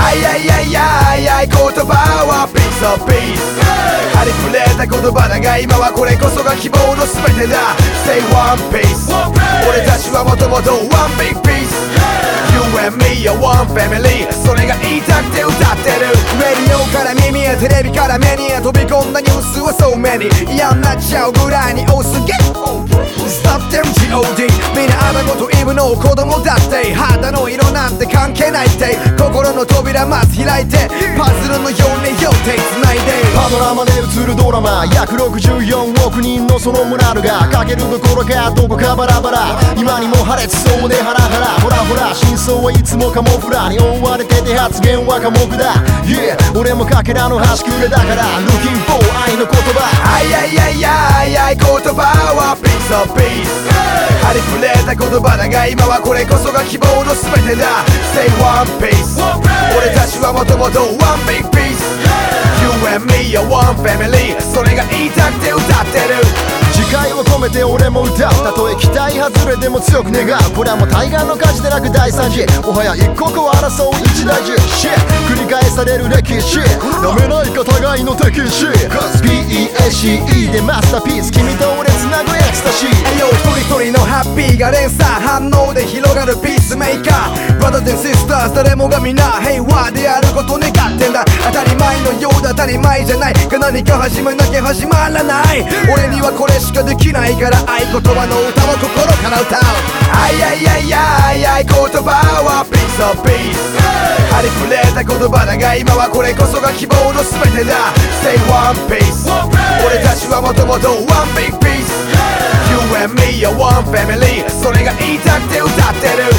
あいやいやいやいや言葉はピースオブピースありふれた言葉だが今はこれこそが希望の全てだ Say one piece 俺たちはもともと one big piece You and me are one family それが言いたくて歌ってるレディオから耳へテレビから目にへ飛び込んだニュースは so many 嫌になっちゃうぐらいに多すぎ Stop them G.O.D みんなあなごとイブの子供だって肌の色なんて関係ないって心の扉まず開いてパズルのようによって繋いでパノラマで映るドラマ約64億人のそのモラルがかけるどころかどこかバラバラ今にも破裂そうでハラハラほらほら真相はいつもカモフラに覆われてて発言は寡黙だ Yeah 俺もかけらの端くれだから Looking for 愛の言葉あいやいやいやいや言葉はピースオブピースありふれた言葉だが今はこれこそが希望の全てだ Say one piece 俺たちはもともと one big piece You and me are one family それが言いたくて歌ってる次回を込めて俺も歌うたとえ期待外れでも強く願うこれはもう対岸の火事でなく大惨事もはや一刻を争う一大事 Shit 繰り返される歴史やめないか互いの敵視 Cause PEACE でマスターピース君と俺つなぐエクスタシー一人一人のハッピーが連鎖反応で広がるピースメーカー Brothers and sisters 誰もが皆平和であること願ってんだ当たり前のようだ当たり前じゃないが何か始めなきゃ始まらない俺にはこれしかできないから合言葉の歌を心から歌うあいやいやいやいや言葉はピースオブピースありふれた言葉だが今はこれこそが希望の全てだ Say one piece 俺たちはもともと one big piece You and me are one family それが言いたくて歌ってる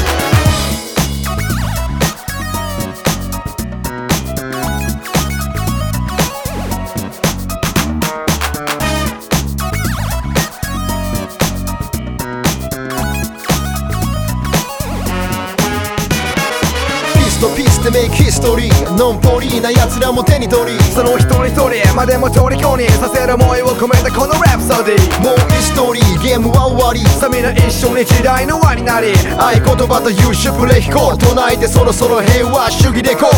ピースでメイクヒストリーノンポリーな奴らも手に取りその一人一人までも虜にさせる思いを込めたこのラプソディもう一ストーリーゲームは終わりさあみんな一緒に時代の輪になり合言葉と優秀プレイ飛行唱えてそろそろ平和主義でこう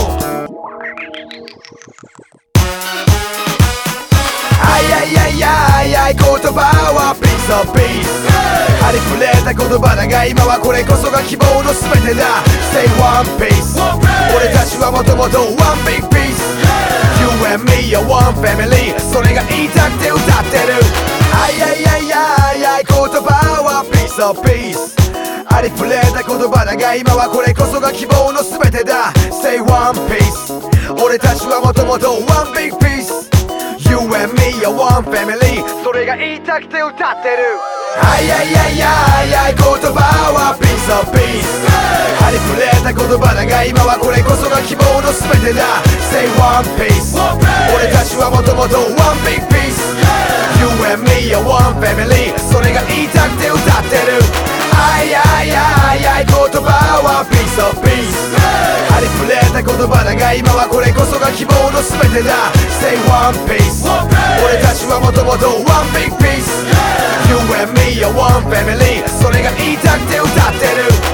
あいやいやいやいや言葉はピースオブピースありふれた言葉だが今はこれこそが希望の全てだ Say one piece 俺たちはもともと one big piece You and me are one family それが言いたくて歌ってるあいやいやいやいや言葉はピースオブピースありふれた言葉だが今はこれこそが希望の全てだ Say one piece 俺たちはもともと one big piece You and me are one family それが言いたくて歌ってるあいやいやいやいや言葉はピースオブピースありふれた言葉だが今はこれこそが希望の全てだ Say one piece 俺たちはもともと one big piece You and me are one family それが言いたくて歌ってるあいやいやいや言葉はピースオブピースありふれた言葉だが今はこれこそが希望の全てだ Say one piece 俺たちはもともと one big piece You and me are one family それが言いたくて歌ってる